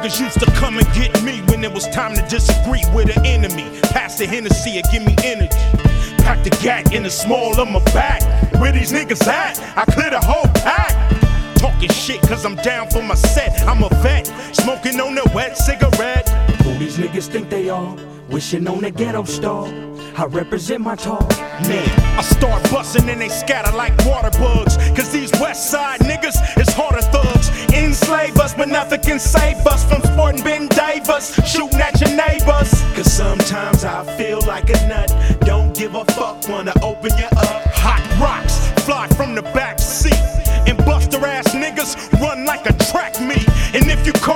niggas used to come and get me when it was time to disagree with an enemy. Pass the Hennessy and give me energy. Pack the gat in the small of my back. Where these niggas at? I clear the whole pack. Talking shit cause I'm down for my set. I'm a vet, smoking on a wet cigarette. Who these niggas think they are? Wishing on a ghetto star. I represent my talk. Man, I start busting and they scatter like water bugs. Cause these west side niggas is harder thugs. Enslave us, but nothing can save us from sporting Ben Davis, shooting at your neighbors. Cause sometimes I feel like a nut. Don't give a fuck, wanna open you up. Hot rocks fly from the back seat. And buster ass niggas run like a track meet. And if you call